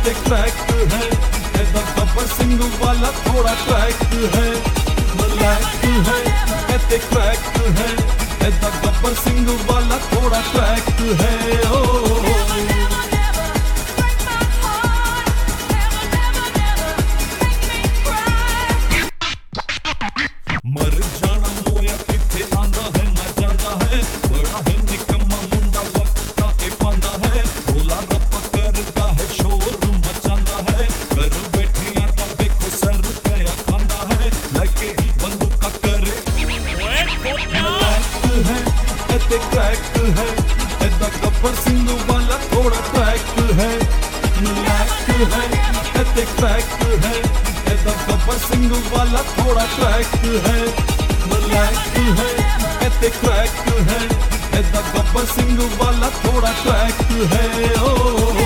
ते क्रैक है, ऐदा गब्बर सिंह वाला थोड़ा क्रैक है, ब्लैक है ते क्रैक है, ऐदा गब्बर सिंह वाला थोड़ा क्रैक है। ओ मर जाना मोया किथे आंदा है, मर जाता है बड़ा है निकम्मा मुंडा वक्त के पांदा है, भोला रप करता है शोर मचांदा है, घर बैठिया ता देखो सर पे खांदा है, लगे बंदूक करे है ते क्रैक है, ऐदा गब्बर सिंह वाला थोड़ा क्रैक है, ब्लैक है ते क्रैक है, ऐदा गब्बर सिंह वाला थोड़ा क्रैक है, ब्लैक है ते क्रैक है, ऐदा गब्बर सिंह वाला थोड़ा क्रैक है। ओ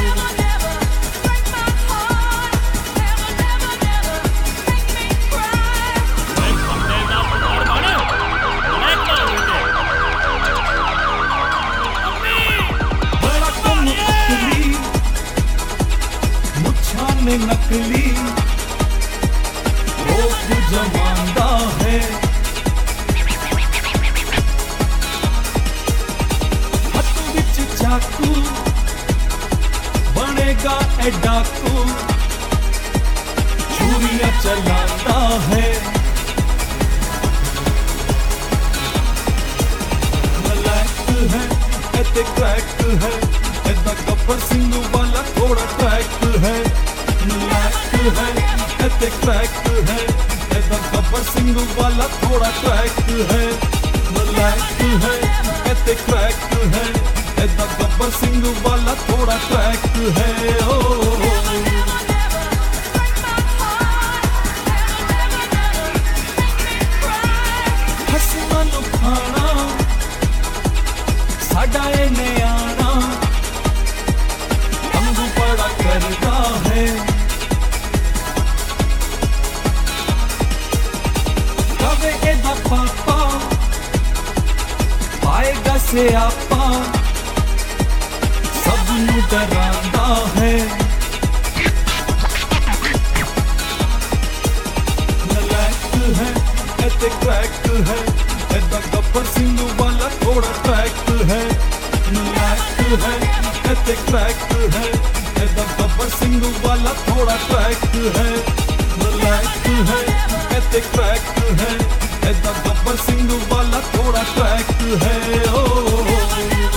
में नकली रोक जमांदा है, हथ विच चाकू बनेगा ए डाकू, छुरियां चलाता है, ब्लैक है ते क्रैक है, ऐदा गब्बर सिंह वाला थोड़ा क्रैक है, ब्लैक है ते क्रैक है, ऐदा गब्बर सिंह वाला थोड़ा क्रैक है, ब्लैक है ते क्रैक है, ऐदा गब्बर सिंह वाला थोड़ा क्रैक है। ओ हसना नु खाना साडा ए न्याणा अंगू बड़ा करदा है, पापा पाएगा से आपा सबनू डरांदा है, ब्लैक है ते क्रैक है, ऐदा गब्बर सिंह वाला थोड़ा क्रैक है, ब्लैक है ते क्रैक है, ऐदा गब्बर सिंह वाला थोड़ा क्रैक है, ब्लैक है ते क्रैक है, ऐदा गब्बर सिंह वाला थोड़ा क्रैक है। ओ